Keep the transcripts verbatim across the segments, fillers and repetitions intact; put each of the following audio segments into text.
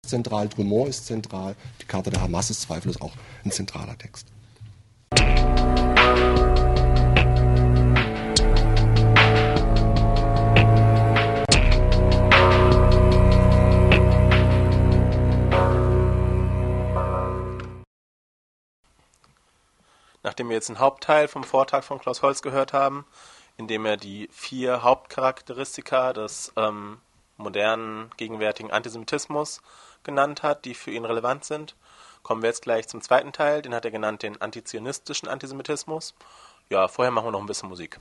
zentral, Drummond ist zentral, die Charta der Hamas ist zweifellos auch ein zentraler Text. Nachdem wir jetzt einen Hauptteil vom Vortrag von Klaus Holz gehört haben, in dem er die vier Hauptcharakteristika des ähm, modernen, gegenwärtigen Antisemitismus genannt hat, die für ihn relevant sind, kommen wir jetzt gleich zum zweiten Teil, den hat er genannt den antizionistischen Antisemitismus. Ja, vorher machen wir noch ein bisschen Musik.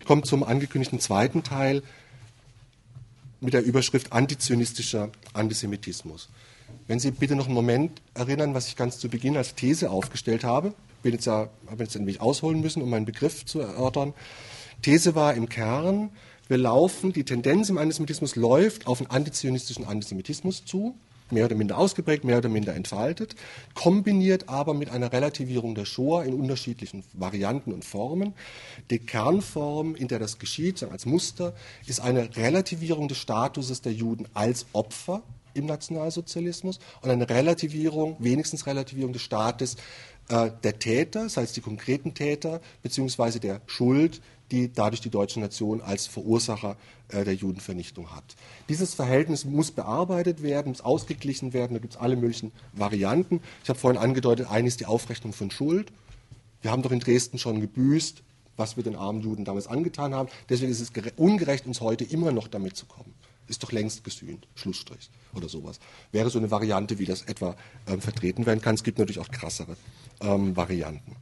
komme zum angekündigten zweiten Teil mit der Überschrift Antizionistischer Antisemitismus. Wenn Sie bitte noch einen Moment erinnern, was ich ganz zu Beginn als These aufgestellt habe, bin jetzt ja, habe jetzt ein wenig ausholen müssen, um meinen Begriff zu erörtern. These war im Kern, wir laufen, die Tendenz im Antisemitismus läuft auf einen antizionistischen Antisemitismus zu, mehr oder minder ausgeprägt, mehr oder minder entfaltet, kombiniert aber mit einer Relativierung der Shoah in unterschiedlichen Varianten und Formen. Die Kernform, in der das geschieht, als Muster, ist eine Relativierung des Statuses der Juden als Opfer im Nationalsozialismus und eine Relativierung, wenigstens Relativierung des Staates äh, der Täter, das heißt die konkreten Täter, beziehungsweise der Schuld, die dadurch die deutsche Nation als Verursacher äh, der Judenvernichtung hat. Dieses Verhältnis muss bearbeitet werden, muss ausgeglichen werden, da gibt es alle möglichen Varianten. Ich habe vorhin angedeutet, eine ist die Aufrechnung von Schuld. Wir haben doch in Dresden schon gebüßt, was wir den armen Juden damals angetan haben. Deswegen ist es ungerecht, uns heute immer noch damit zu kommen. Ist doch längst gesühnt, Schlussstrich oder sowas. Wäre so eine Variante, wie das etwa ähm, vertreten werden kann. Es gibt natürlich auch krassere ähm, Varianten.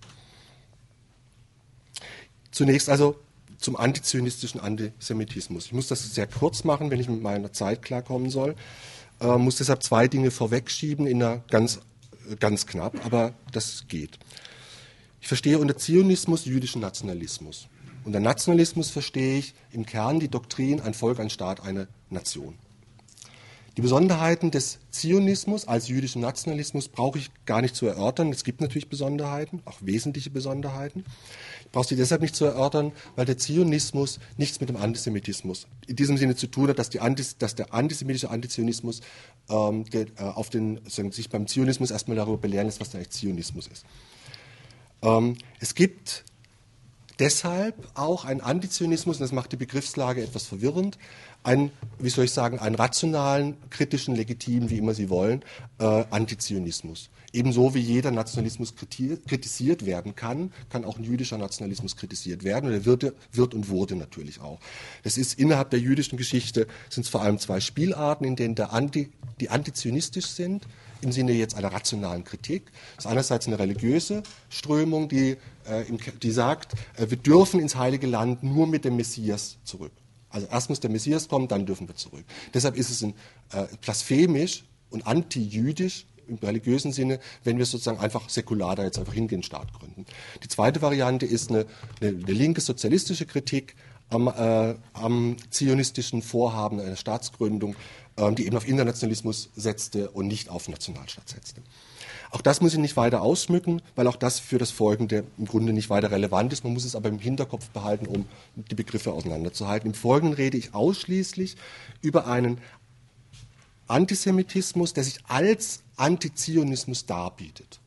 Zunächst also zum antizionistischen Antisemitismus. Ich muss das sehr kurz machen, wenn ich mit meiner Zeit klarkommen soll. Äh, muss deshalb zwei Dinge vorwegschieben, in einer ganz, ganz knapp, aber das geht. Ich verstehe unter Zionismus jüdischen Nationalismus. Unter Nationalismus verstehe ich im Kern die Doktrin, ein Volk, ein Staat, eine Nation. Die Besonderheiten des Zionismus als jüdischen Nationalismus brauche ich gar nicht zu erörtern. Es gibt natürlich Besonderheiten, auch wesentliche Besonderheiten. Ich brauche sie deshalb nicht zu erörtern, weil der Zionismus nichts mit dem Antisemitismus in diesem Sinne zu tun hat, dass, die Antis, dass der antisemitische Antizionismus ähm, der, äh, auf den, sagen, sich beim Zionismus erstmal darüber belehren lässt, was denn eigentlich Zionismus ist. Ähm, es gibt deshalb auch einen Antizionismus, und das macht die Begriffslage etwas verwirrend, einen, wie soll ich sagen, einen rationalen, kritischen, legitimen, wie immer Sie wollen, äh, Antizionismus. Ebenso wie jeder Nationalismus kritisiert werden kann, kann auch ein jüdischer Nationalismus kritisiert werden. Und er wird, wird und wurde natürlich auch. Das ist innerhalb der jüdischen Geschichte, sind es vor allem zwei Spielarten, in denen der Anti, die antizionistisch sind, im Sinne jetzt einer rationalen Kritik. Das ist einerseits eine religiöse Strömung, die, äh, im, die sagt, äh, wir dürfen ins Heilige Land nur mit dem Messias zurück. Also erst muss der Messias kommen, dann dürfen wir zurück. Deshalb ist es ein, äh, blasphemisch und antijüdisch im religiösen Sinne, wenn wir sozusagen einfach säkular da jetzt einfach hingehen, Staat gründen. Die zweite Variante ist eine, eine, eine linke sozialistische Kritik am, äh, am zionistischen Vorhaben einer Staatsgründung, äh, die eben auf Internationalismus setzte und nicht auf Nationalstaat setzte. Auch das muss ich nicht weiter ausschmücken, weil auch das für das Folgende im Grunde nicht weiter relevant ist. Man muss es aber im Hinterkopf behalten, um die Begriffe auseinanderzuhalten. Im Folgenden rede ich ausschließlich über einen Antisemitismus, der sich als Antizionismus darbietet.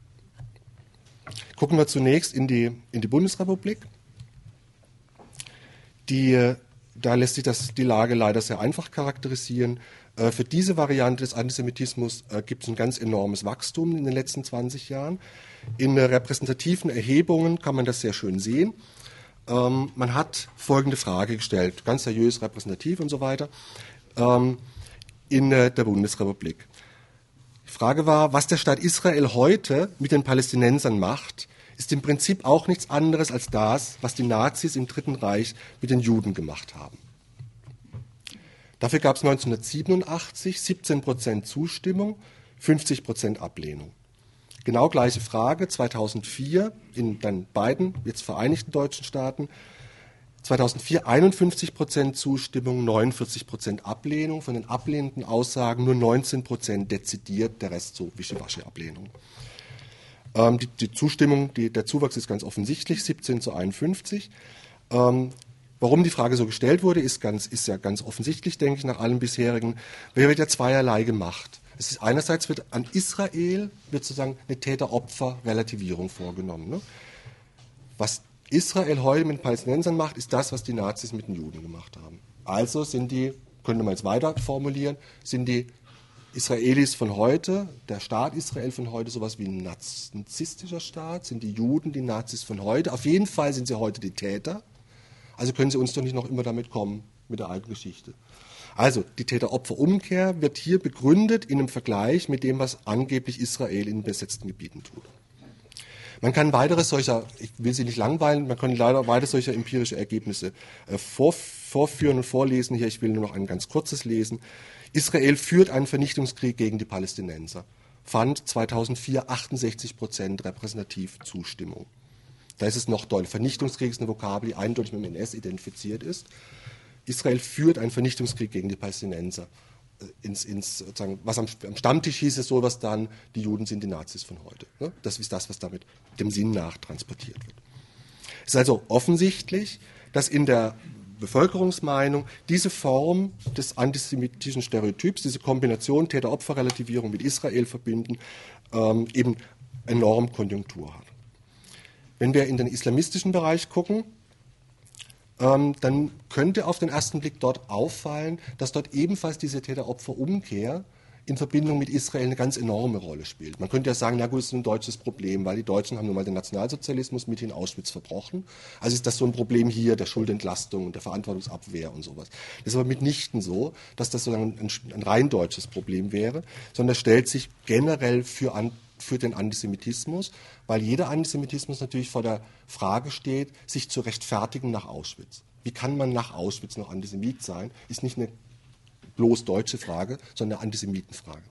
Gucken wir zunächst in die, in die Bundesrepublik. Die, da lässt sich das, die Lage leider sehr einfach charakterisieren. Äh, für diese Variante des Antisemitismus äh, gibt es ein ganz enormes Wachstum in den letzten zwanzig Jahren. In äh, repräsentativen Erhebungen kann man das sehr schön sehen. Ähm, man hat folgende Frage gestellt, ganz seriös, repräsentativ und so weiter. Ähm, in der Bundesrepublik. Die Frage war, was der Staat Israel heute mit den Palästinensern macht, ist im Prinzip auch nichts anderes als das, was die Nazis im Dritten Reich mit den Juden gemacht haben. Dafür gab es neunzehnhundertsiebenundachtzig siebzehn Prozent Zustimmung, fünfzig Prozent Ablehnung. Genau gleiche Frage zweitausendvier in den beiden jetzt vereinigten deutschen Staaten. zweitausendvier einundfünfzig Prozent Zustimmung, neunundvierzig Prozent Ablehnung. Von den ablehnenden Aussagen nur neunzehn Prozent dezidiert, der Rest so Wischiwaschi-Ablehnung. Ähm, die, die Zustimmung, die, der Zuwachs ist ganz offensichtlich, siebzehn zu einundfünfzig. Ähm, warum die Frage so gestellt wurde, ist, ganz, ist ja ganz offensichtlich, denke ich, nach allem bisherigen. Wer wird ja zweierlei gemacht. Es ist einerseits wird an Israel wird sozusagen eine Täter-Opfer-Relativierung vorgenommen. Ne? Was Israel heute mit den Palästinensern macht, ist das, was die Nazis mit den Juden gemacht haben. Also sind die, könnte man jetzt weiter formulieren, sind die Israelis von heute, der Staat Israel von heute, sowas wie ein narzisstischer Staat, sind die Juden die Nazis von heute. Auf jeden Fall sind sie heute die Täter. Also können sie uns doch nicht noch immer damit kommen, mit der alten Geschichte. Also die Täter-Opfer-Umkehr wird hier begründet in einem Vergleich mit dem, was angeblich Israel in besetzten Gebieten tut. Man kann weitere solcher, ich will Sie nicht langweilen, man kann leider weitere solcher empirische Ergebnisse äh, vor, vorführen und vorlesen. Hier, ich will nur noch ein ganz kurzes lesen. Israel führt einen Vernichtungskrieg gegen die Palästinenser. Fand zweitausendvier achtundsechzig Prozent repräsentativ Zustimmung. Da ist es noch deutlich. Vernichtungskrieg ist eine Vokabel, die eindeutig mit dem N S identifiziert ist. Israel führt einen Vernichtungskrieg gegen die Palästinenser. Ins, ins, sozusagen, was am, am Stammtisch hieß es sowas dann, die Juden sind die Nazis von heute. Ne? Das ist das, was damit dem Sinn nach transportiert wird. Es ist also offensichtlich, dass in der Bevölkerungsmeinung diese Form des antisemitischen Stereotyps, diese Kombination Täter-Opfer-Relativierung mit Israel verbinden, ähm, eben enorm Konjunktur hat. Wenn wir in den islamistischen Bereich gucken, ähm, dann könnte auf den ersten Blick dort auffallen, dass dort ebenfalls diese Täter-Opfer-Umkehr in Verbindung mit Israel eine ganz enorme Rolle spielt. Man könnte ja sagen, na gut, das ist ein deutsches Problem, weil die Deutschen haben nun mal den Nationalsozialismus mit in Auschwitz verbrochen. Also ist das so ein Problem hier der Schuldentlastung und der Verantwortungsabwehr und sowas. Das ist aber mitnichten so, dass das sozusagen ein, ein rein deutsches Problem wäre, sondern es stellt sich generell für, an, für den Antisemitismus, weil jeder Antisemitismus natürlich vor der Frage steht, sich zu rechtfertigen nach Auschwitz. Wie kann man nach Auschwitz noch Antisemit sein? Ist nicht eine bloß deutsche Frage, sondern eine Antisemitenfrage.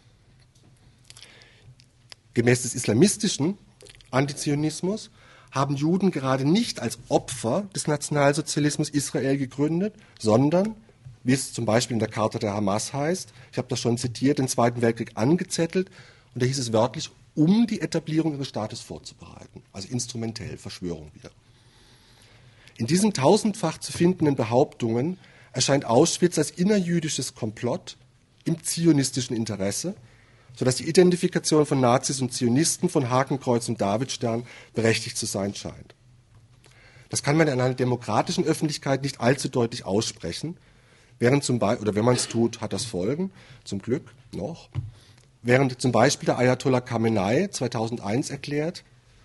Gemäß des islamistischen Antizionismus haben Juden gerade nicht als Opfer des Nationalsozialismus Israel gegründet, sondern, wie es zum Beispiel in der Charta der Hamas heißt, ich habe das schon zitiert, den Zweiten Weltkrieg angezettelt, und da hieß es wörtlich, um die Etablierung ihres Staates vorzubereiten, also instrumentell, Verschwörung wieder. In diesen tausendfach zu findenden Behauptungen erscheint Auschwitz als innerjüdisches Komplott im zionistischen Interesse, sodass die Identifikation von Nazis und Zionisten von Hakenkreuz und Davidstern berechtigt zu sein scheint. Das kann man in einer demokratischen Öffentlichkeit nicht allzu deutlich aussprechen, während zum Beispiel, oder wenn man es tut, hat das Folgen, zum Glück noch, während zum Beispiel der Ayatollah Khamenei zweitausendeins erklärt,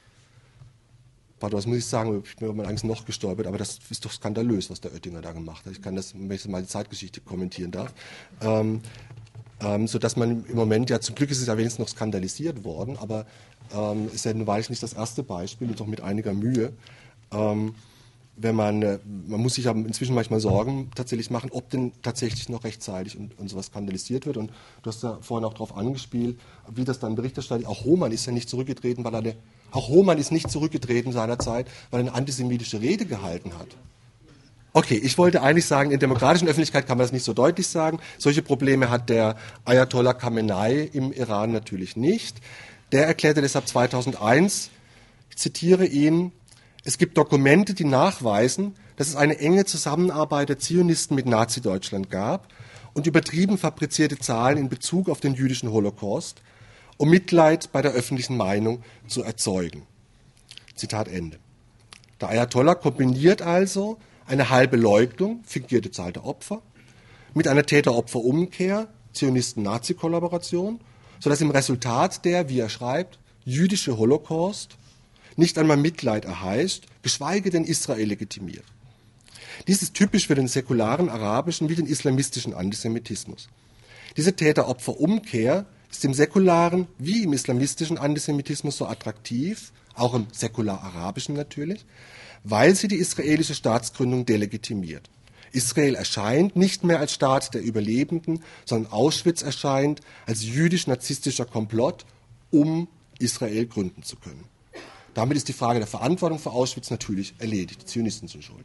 pardon, das muss ich sagen, ich bin über Angst noch gestolpert, aber das ist doch skandalös, was der Oettinger da gemacht hat. Ich kann das, wenn ich mal die Zeitgeschichte kommentieren darf. Ähm, ähm, sodass man im Moment, ja zum Glück ist es ja wenigstens noch skandalisiert worden, aber ähm, ist ja nun wahrlich nicht das erste Beispiel und doch mit einiger Mühe. Ähm, wenn man, äh, man muss sich ja inzwischen manchmal Sorgen tatsächlich machen, ob denn tatsächlich noch rechtzeitig und, und sowas skandalisiert wird. Und du hast ja vorhin auch darauf angespielt, wie das dann Berichterstattet. Auch Hohmann ist ja nicht zurückgetreten, weil er eine, auch Hohmann ist nicht zurückgetreten seinerzeit, weil er eine antisemitische Rede gehalten hat. Okay, ich wollte eigentlich sagen, in der demokratischen Öffentlichkeit kann man das nicht so deutlich sagen. Solche Probleme hat der Ayatollah Khamenei im Iran natürlich nicht. Der erklärte deshalb zweitausendeins, ich zitiere ihn, es gibt Dokumente, die nachweisen, dass es eine enge Zusammenarbeit der Zionisten mit Nazi-Deutschland gab und übertrieben fabrizierte Zahlen in Bezug auf den jüdischen Holocaust, um Mitleid bei der öffentlichen Meinung zu erzeugen. Zitat Ende. Der Ayatollah kombiniert also eine halbe Leugnung, fingierte Zahl der Opfer, mit einer Täter-Opfer-Umkehr, Zionisten-Nazi-Kollaboration, sodass im Resultat der, wie er schreibt, jüdische Holocaust nicht einmal Mitleid erheischt, geschweige denn Israel legitimiert. Dies ist typisch für den säkularen arabischen wie den islamistischen Antisemitismus. Diese Täter-Opfer-Umkehr ist im säkularen wie im islamistischen Antisemitismus so attraktiv, auch im säkular-arabischen natürlich, weil sie die israelische Staatsgründung delegitimiert. Israel erscheint nicht mehr als Staat der Überlebenden, sondern Auschwitz erscheint als jüdisch-narzisstischer Komplott, um Israel gründen zu können. Damit ist die Frage der Verantwortung für Auschwitz natürlich erledigt. Die Zionisten sind schuld.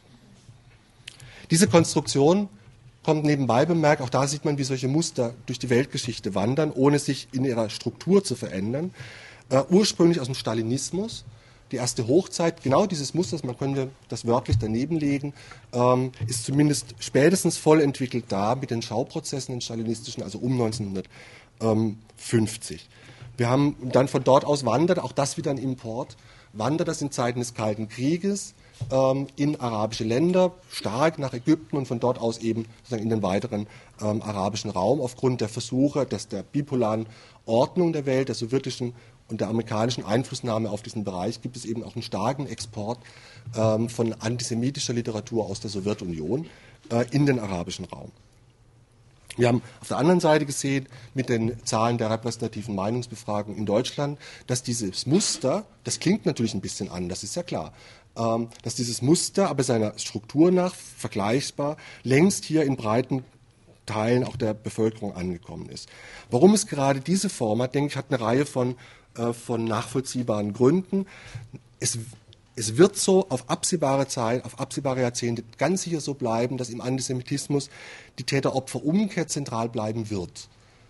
Diese Konstruktion kommt nebenbei bemerkt, auch da sieht man, wie solche Muster durch die Weltgeschichte wandern, ohne sich in ihrer Struktur zu verändern. Uh, ursprünglich aus dem Stalinismus, die erste Hochzeit, genau dieses Musters, man könnte das wörtlich daneben legen, ähm, ist zumindest spätestens voll entwickelt da mit den Schauprozessen, den stalinistischen, also um neunzehnhundertfünfzig. Wir haben dann von dort aus wandert, auch das wieder ein Import, wandert das in Zeiten des Kalten Krieges ähm, in arabische Länder, stark nach Ägypten und von dort aus eben sozusagen in den weiteren ähm, arabischen Raum aufgrund der Versuche des, der bipolaren Ordnung der Welt, der sowjetischen und der amerikanischen Einflussnahme auf diesen Bereich gibt es eben auch einen starken Export ähm, von antisemitischer Literatur aus der Sowjetunion äh, in den arabischen Raum. Wir haben auf der anderen Seite gesehen, mit den Zahlen der repräsentativen Meinungsbefragung in Deutschland, dass dieses Muster, das klingt natürlich ein bisschen anders, ist ja klar, ähm, dass dieses Muster aber seiner Struktur nach vergleichbar längst hier in breiten Teilen auch der Bevölkerung angekommen ist. Warum es gerade diese Form hat, denke ich, hat eine Reihe von, äh, von nachvollziehbaren Gründen. Es Es wird so auf absehbare Zeit, auf absehbare Jahrzehnte ganz sicher so bleiben, dass im Antisemitismus die Täter-Opfer-Umkehr zentral bleiben wird.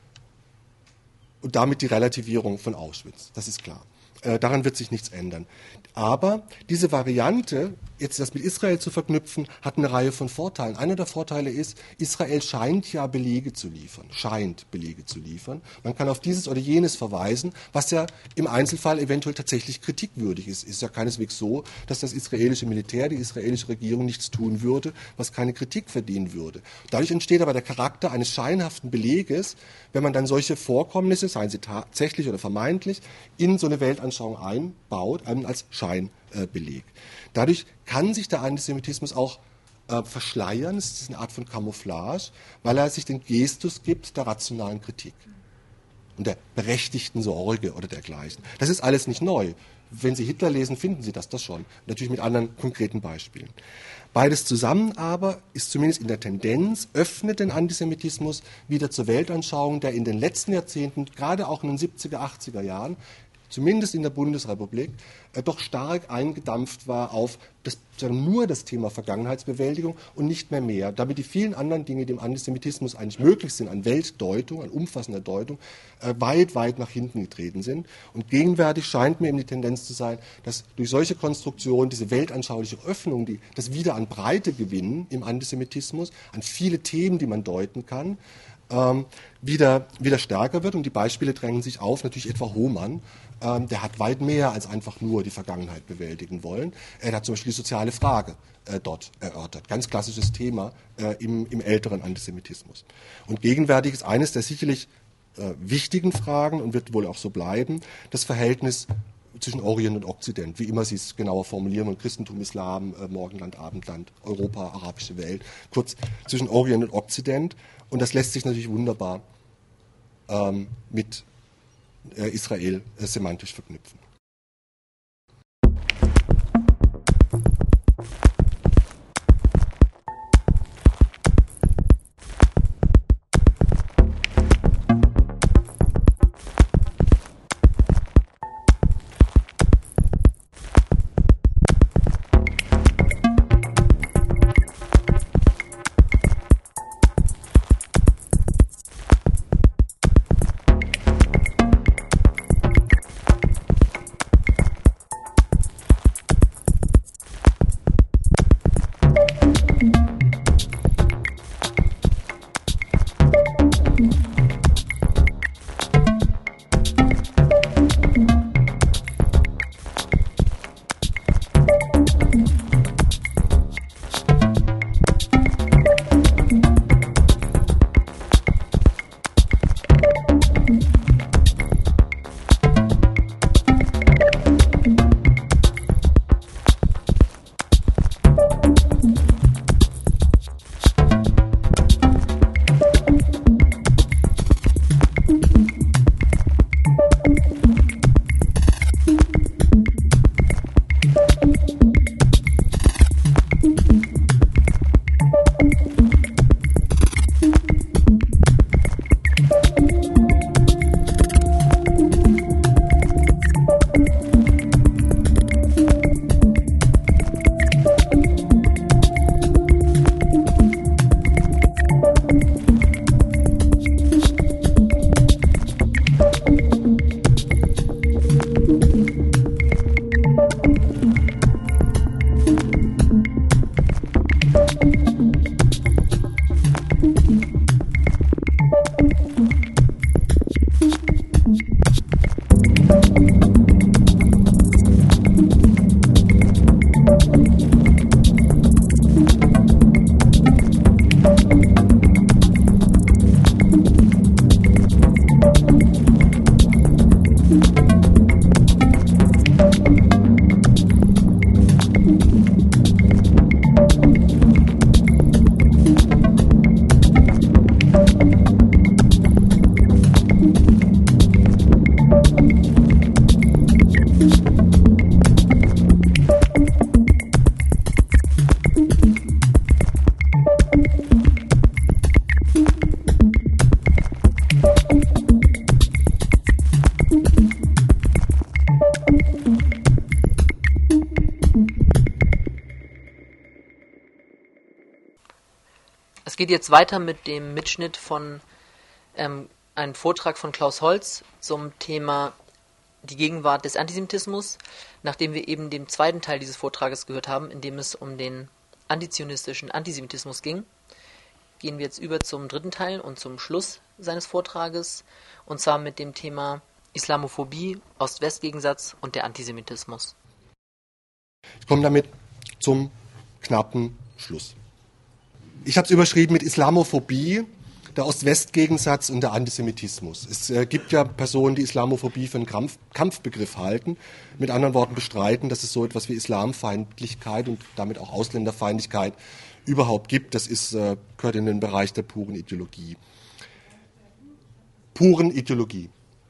Und damit die Relativierung von Auschwitz, das ist klar. Äh, daran wird sich nichts ändern. Aber diese Variante, jetzt das mit Israel zu verknüpfen, hat eine Reihe von Vorteilen. Einer der Vorteile ist, Israel scheint ja Belege zu liefern, scheint Belege zu liefern. Man kann auf dieses oder jenes verweisen, was ja im Einzelfall eventuell tatsächlich kritikwürdig ist. Ist ja keineswegs so, dass das israelische Militär, die israelische Regierung nichts tun würde, was keine Kritik verdienen würde. Dadurch entsteht aber der Charakter eines scheinhaften Beleges, wenn man dann solche Vorkommnisse, seien sie tatsächlich oder vermeintlich, in so eine Weltanschauung einbaut, als Scheinbeleg. Dadurch kann sich der Antisemitismus auch äh, verschleiern, es ist eine Art von Camouflage, weil er sich den Gestus gibt der rationalen Kritik und der berechtigten Sorge oder dergleichen. Das ist alles nicht neu. Wenn Sie Hitler lesen, finden Sie das, das schon. Natürlich mit anderen konkreten Beispielen. Beides zusammen aber ist zumindest in der Tendenz, öffnet den Antisemitismus wieder zur Weltanschauung, der in den letzten Jahrzehnten, gerade auch in den siebziger, achtziger Jahren, zumindest in der Bundesrepublik, äh, doch stark eingedampft war auf das, nur das Thema Vergangenheitsbewältigung und nicht mehr mehr. Damit die vielen anderen Dinge, die im Antisemitismus eigentlich möglich sind, an Weltdeutung, an umfassender Deutung, äh, weit, weit nach hinten getreten sind. Und gegenwärtig scheint mir eben die Tendenz zu sein, dass durch solche Konstruktionen diese weltanschauliche Öffnung, die das wieder an Breite gewinnen im Antisemitismus, an viele Themen, die man deuten kann, ähm, wieder, wieder stärker wird. Und die Beispiele drängen sich auf, natürlich etwa Hohmann. Ähm, der hat weit mehr als einfach nur die Vergangenheit bewältigen wollen. Er hat zum Beispiel die soziale Frage äh, dort erörtert. Ganz klassisches Thema äh, im, im älteren Antisemitismus. Und gegenwärtig ist eines der sicherlich äh, wichtigen Fragen und wird wohl auch so bleiben, das Verhältnis zwischen Orient und Okzident, wie immer Sie es genauer formulieren, und Christentum, Islam, äh, Morgenland, Abendland, Europa, arabische Welt, kurz zwischen Orient und Okzident. Und das lässt sich natürlich wunderbar ähm, mit äh, Israel äh, semantisch verknüpfen. Es geht jetzt weiter mit dem Mitschnitt von ähm, einem Vortrag von Klaus Holz zum Thema die Gegenwart des Antisemitismus, nachdem wir eben den zweiten Teil dieses Vortrages gehört haben, in dem es um den antizionistischen Antisemitismus ging. Gehen wir jetzt über zum dritten Teil und zum Schluss seines Vortrages, und zwar mit dem Thema Islamophobie, Ost-West-Gegensatz und der Antisemitismus. Ich komme damit zum knappen Schluss. Ich habe es überschrieben mit Islamophobie, der Ost-West-Gegensatz und der Antisemitismus. Es äh, gibt ja Personen, die Islamophobie für einen Kampf, Kampfbegriff halten, mit anderen Worten bestreiten, dass es so etwas wie Islamfeindlichkeit und damit auch Ausländerfeindlichkeit überhaupt gibt. Das ist, äh, gehört in den Bereich der puren Ideologie. Puren Ideologie.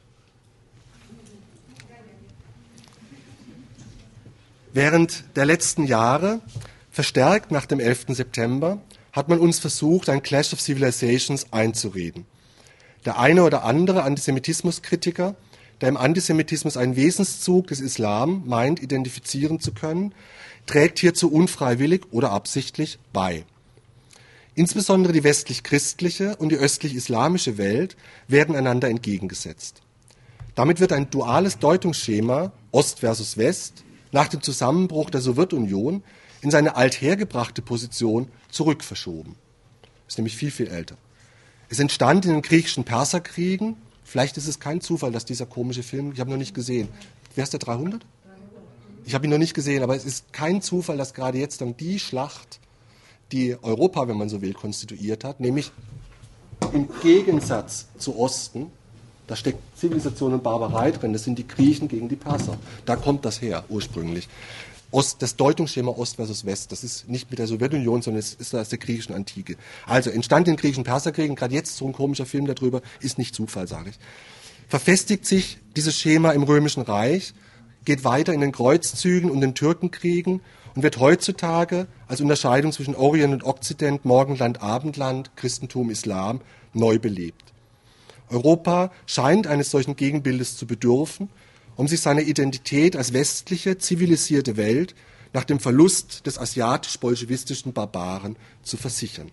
Während der letzten Jahre, verstärkt nach dem elften September, hat man uns versucht, ein Clash of Civilizations einzureden. Der eine oder andere Antisemitismuskritiker, der im Antisemitismus einen Wesenszug des Islam meint, identifizieren zu können, trägt hierzu unfreiwillig oder absichtlich bei. Insbesondere die westlich-christliche und die östlich-islamische Welt werden einander entgegengesetzt. Damit wird ein duales Deutungsschema, Ost versus West, nach dem Zusammenbruch der Sowjetunion in seine althergebrachte Position zurückverschoben. Ist nämlich viel, viel älter. Es entstand in den griechischen Perserkriegen, vielleicht ist es kein Zufall, dass dieser komische Film, ich habe ihn noch nicht gesehen, wer ist der dreihundert? Ich habe ihn noch nicht gesehen, aber es ist kein Zufall, dass gerade jetzt dann die Schlacht, die Europa, wenn man so will, konstituiert hat, nämlich im Gegensatz zu Osten, da steckt Zivilisation und Barbarei drin, das sind die Griechen gegen die Perser. Da kommt das her, ursprünglich. Ost, das Deutungsschema Ost versus West, das ist nicht mit der Sowjetunion, sondern es ist aus der griechischen Antike. Also entstand in den griechischen Perserkriegen, gerade jetzt so ein komischer Film darüber, ist nicht Zufall, sage ich. Verfestigt sich dieses Schema im Römischen Reich, geht weiter in den Kreuzzügen und den Türkenkriegen und wird heutzutage als Unterscheidung zwischen Orient und Okzident, Morgenland, Abendland, Christentum, Islam neu belebt. Europa scheint eines solchen Gegenbildes zu bedürfen, um sich seine Identität als westliche, zivilisierte Welt nach dem Verlust des asiatisch-bolschewistischen Barbaren zu versichern.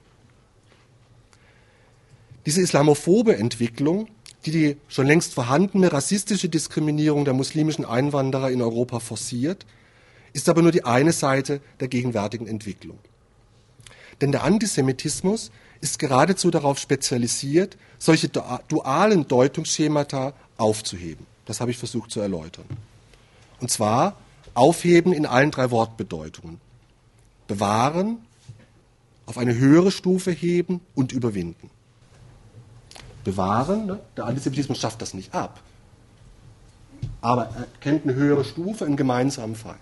Diese islamophobe Entwicklung, die die schon längst vorhandene rassistische Diskriminierung der muslimischen Einwanderer in Europa forciert, ist aber nur die eine Seite der gegenwärtigen Entwicklung. Denn der Antisemitismus ist geradezu darauf spezialisiert, solche dualen Deutungsschemata aufzuheben. Das habe ich versucht zu erläutern. Und zwar aufheben in allen drei Wortbedeutungen. Bewahren, auf eine höhere Stufe heben und überwinden. Bewahren, ne? Der Antisemitismus schafft das nicht ab. Aber er kennt eine höhere Stufe, einen gemeinsamen Feind.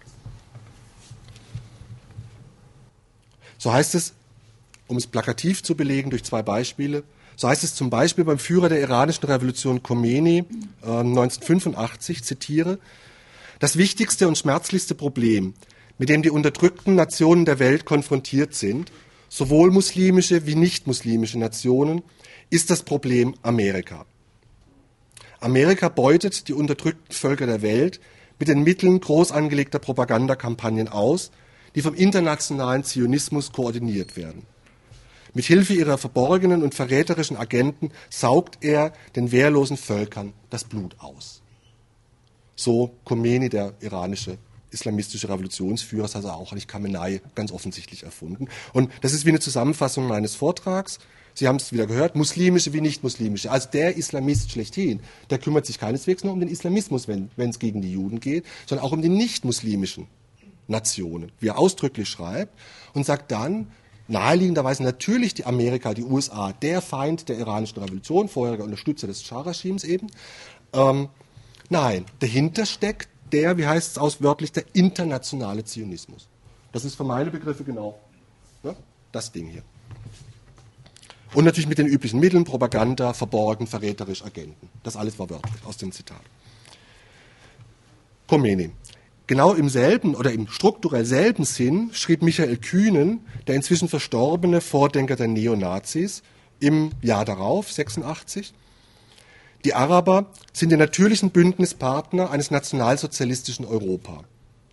So heißt es, um es plakativ zu belegen durch zwei Beispiele, so heißt es zum Beispiel beim Führer der iranischen Revolution Khomeini äh, neunzehnhundertfünfundachtzig, zitiere, das wichtigste und schmerzlichste Problem, mit dem die unterdrückten Nationen der Welt konfrontiert sind, sowohl muslimische wie nicht-muslimische Nationen, ist das Problem Amerika. Amerika beutet die unterdrückten Völker der Welt mit den Mitteln groß angelegter Propagandakampagnen aus, die vom internationalen Zionismus koordiniert werden. Mit Hilfe ihrer verborgenen und verräterischen Agenten saugt er den wehrlosen Völkern das Blut aus. So Khomeini, der iranische islamistische Revolutionsführer, das hat er auch nicht Khamenei ganz offensichtlich erfunden. Und das ist wie eine Zusammenfassung meines Vortrags. Sie haben es wieder gehört, muslimische wie nicht-muslimische. Also der Islamist schlechthin, der kümmert sich keineswegs nur um den Islamismus, wenn es gegen die Juden geht, sondern auch um die nicht-muslimischen Nationen, wie er ausdrücklich schreibt, und sagt dann, naheliegenderweise natürlich die Amerika, die U S A, der Feind der iranischen Revolution, vorheriger Unterstützer des Schah-Regimes eben. Ähm, nein, dahinter steckt der, wie heißt es auswörtlich, der internationale Zionismus. Das ist für meine Begriffe genau, ne, das Ding hier. Und natürlich mit den üblichen Mitteln, Propaganda, verborgen, verräterisch, Agenten. Das alles war wörtlich aus dem Zitat. Khomeini. Genau im selben oder im strukturell selben Sinn schrieb Michael Kühnen, der inzwischen verstorbene Vordenker der Neonazis, im Jahr darauf, sechsundachtzig, die Araber sind die natürlichen Bündnispartner eines nationalsozialistischen Europa.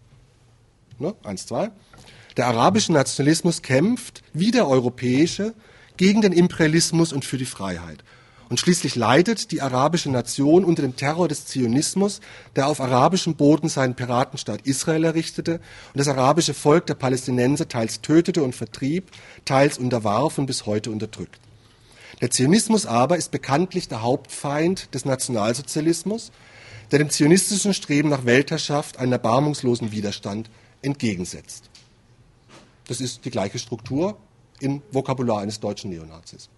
Ne? Eins, zwei. Der arabische Nationalismus kämpft, wie der europäische, gegen den Imperialismus und für die Freiheit. Und schließlich leidet die arabische Nation unter dem Terror des Zionismus, der auf arabischem Boden seinen Piratenstaat Israel errichtete und das arabische Volk der Palästinenser teils tötete und vertrieb, teils unterwarf und bis heute unterdrückt. Der Zionismus aber ist bekanntlich der Hauptfeind des Nationalsozialismus, der dem zionistischen Streben nach Weltherrschaft einen erbarmungslosen Widerstand entgegensetzt. Das ist die gleiche Struktur im Vokabular eines deutschen Neonazis.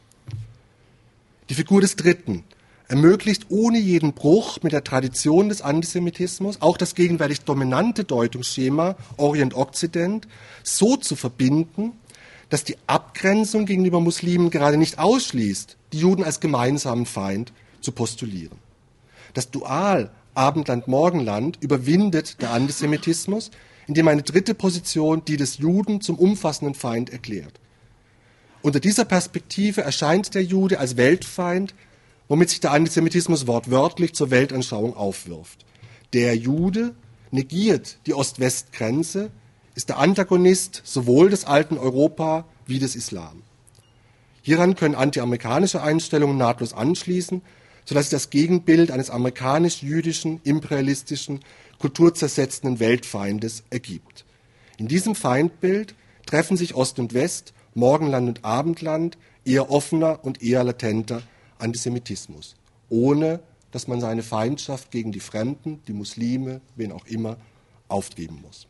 Die Figur des Dritten ermöglicht ohne jeden Bruch mit der Tradition des Antisemitismus auch das gegenwärtig dominante Deutungsschema Orient-Okzident so zu verbinden, dass die Abgrenzung gegenüber Muslimen gerade nicht ausschließt, die Juden als gemeinsamen Feind zu postulieren. Das Dual Abendland-Morgenland überwindet der Antisemitismus, indem eine dritte Position die des Juden zum umfassenden Feind erklärt. Unter dieser Perspektive erscheint der Jude als Weltfeind, womit sich der Antisemitismus wortwörtlich zur Weltanschauung aufwirft. Der Jude negiert die Ost-West-Grenze, ist der Antagonist sowohl des alten Europa wie des Islam. Hieran können antiamerikanische Einstellungen nahtlos anschließen, sodass sich das Gegenbild eines amerikanisch-jüdischen, imperialistischen, kulturzersetzenden Weltfeindes ergibt. In diesem Feindbild treffen sich Ost und West, Morgenland und Abendland, eher offener und eher latenter Antisemitismus, ohne dass man seine Feindschaft gegen die Fremden, die Muslime, wen auch immer, aufgeben muss.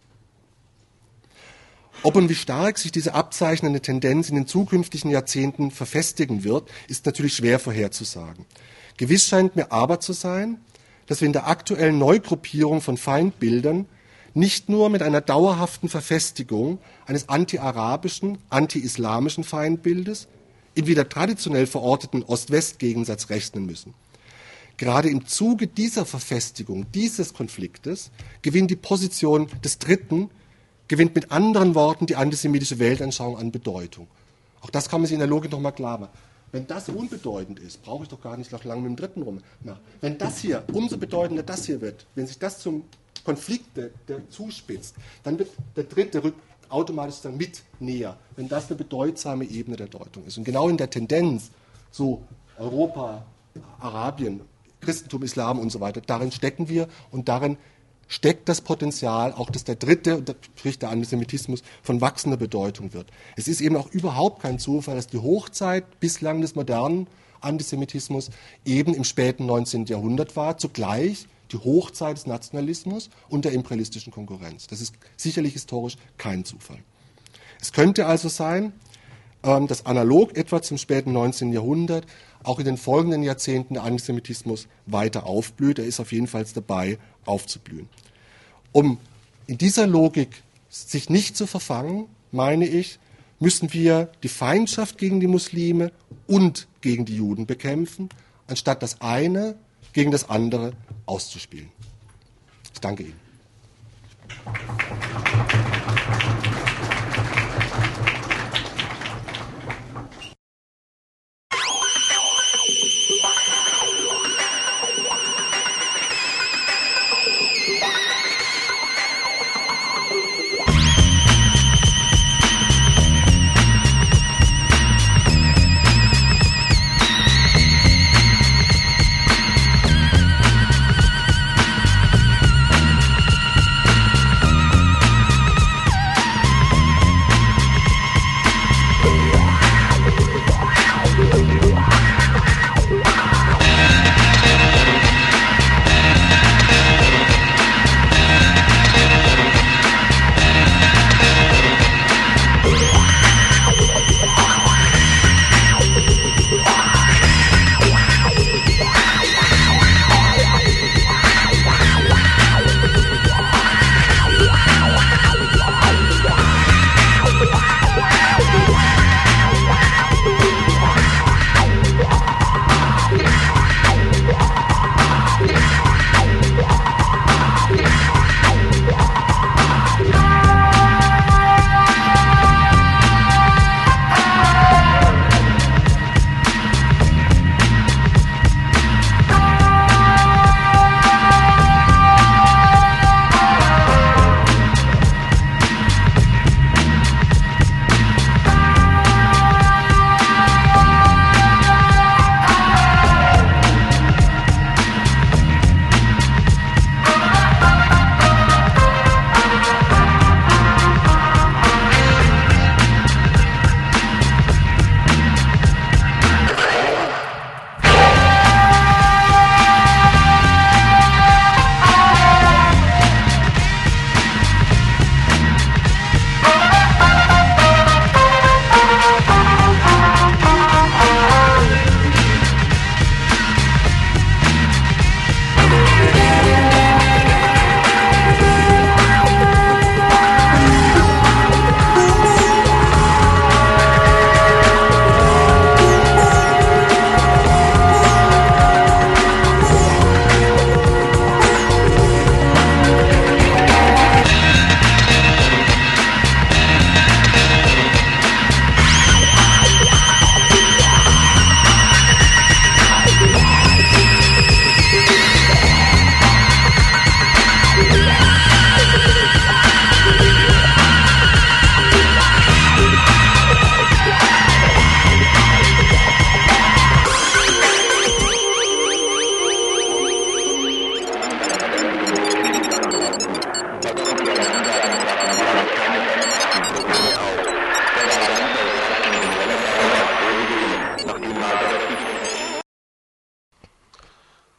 Ob und wie stark sich diese abzeichnende Tendenz in den zukünftigen Jahrzehnten verfestigen wird, ist natürlich schwer vorherzusagen. Gewiss scheint mir aber zu sein, dass wir in der aktuellen Neugruppierung von Feindbildern nicht nur mit einer dauerhaften Verfestigung eines anti-arabischen, anti-islamischen Feindbildes im wieder traditionell verorteten Ost-West-Gegensatz rechnen müssen. Gerade im Zuge dieser Verfestigung, dieses Konfliktes, gewinnt die Position des Dritten, gewinnt mit anderen Worten die antisemitische Weltanschauung an Bedeutung. Auch das kann man sich in der Logik nochmal klar machen. Wenn das unbedeutend ist, brauche ich doch gar nicht noch lange mit dem Dritten rum. Na, wenn das hier, umso bedeutender das hier wird, wenn sich das zum Konflikt der, der zuspitzt, dann wird der Dritte rückt automatisch dann mit näher, wenn das eine bedeutsame Ebene der Deutung ist. Und genau in der Tendenz, so Europa, Arabien, Christentum, Islam und so weiter, darin stecken wir und darin steckt das Potenzial, auch dass der Dritte, und da spricht der Antisemitismus, von wachsender Bedeutung wird. Es ist eben auch überhaupt kein Zufall, dass die Hochzeit bislang des modernen Antisemitismus eben im späten neunzehnten Jahrhundert war, zugleich die Hochzeit des Nationalismus und der imperialistischen Konkurrenz. Das ist sicherlich historisch kein Zufall. Es könnte also sein, dass analog etwa zum späten neunzehnten Jahrhundert auch in den folgenden Jahrzehnten der Antisemitismus weiter aufblüht. Er ist auf jeden Fall dabei, aufzublühen. Um in dieser Logik sich nicht zu verfangen, meine ich, müssen wir die Feindschaft gegen die Muslime und gegen die Juden bekämpfen, anstatt das eine gegen das andere auszuspielen. Ich danke Ihnen.